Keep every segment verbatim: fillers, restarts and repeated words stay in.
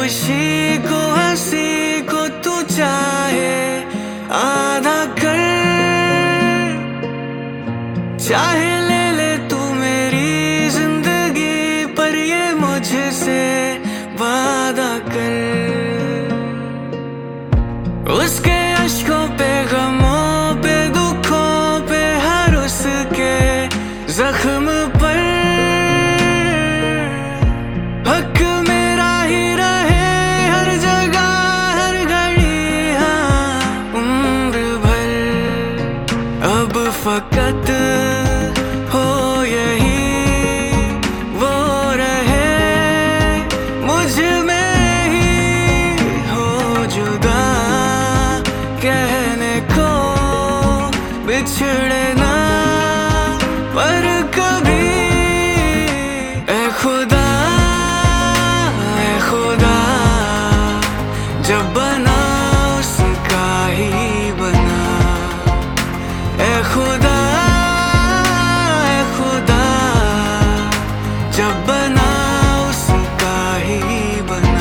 खुशी को हंसी को तू चाहे आधा कर, चाहे ले ले तू मेरी जिंदगी, पर ये मुझसे वादा कर। उसके अश्कों पे, गमों पे, दुखों पे, हर उसके जख्म पर हक मेरा ही रहे हर जगह हर घड़ी, हाँ उम्र भर। अब फकत हो यही वो रहे, मुझ में ही हो जुदा, कहने को बिछड़े ना पर कभी। ऐ खुदा ऐ खुदा, जब बना उसका ही बना। ऐ खुदा ऐ खुदा, जब बना उसका ही बना।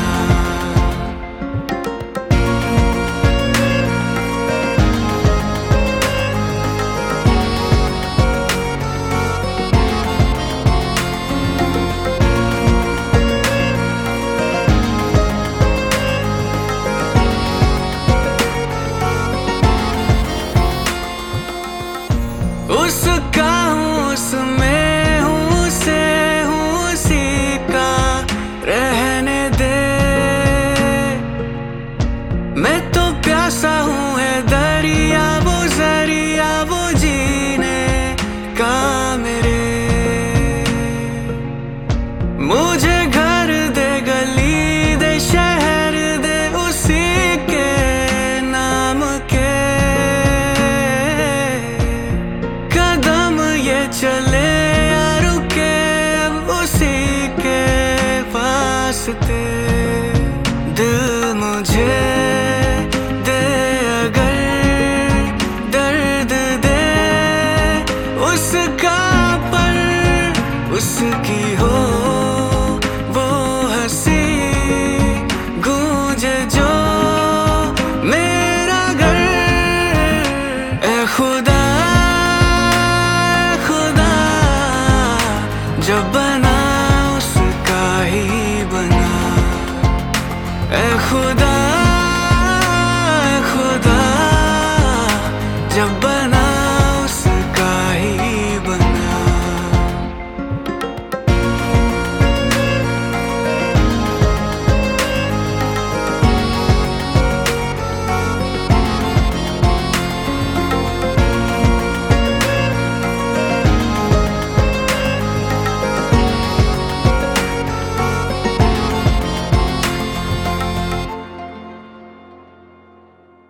उसका हूँ उसमें हूँ, उसे हूँ उसी का, रहने दे। मैं तो प्यासा हूँ है दरिया, वो जरिया वो जीने का मेरे। मुझे घर दे, गली दे, शहर दे, उसी के नाम के। कदम ये चले या रुके, अब उसी के वास्ते। दिल मुझे दे अगर दर्द दे उसका, पर उसकी हो वो हंसी, गूंजे जो मेरा घर। ऐ खुदा खुदा, जब बना उसका ही बना। ऐ खुदा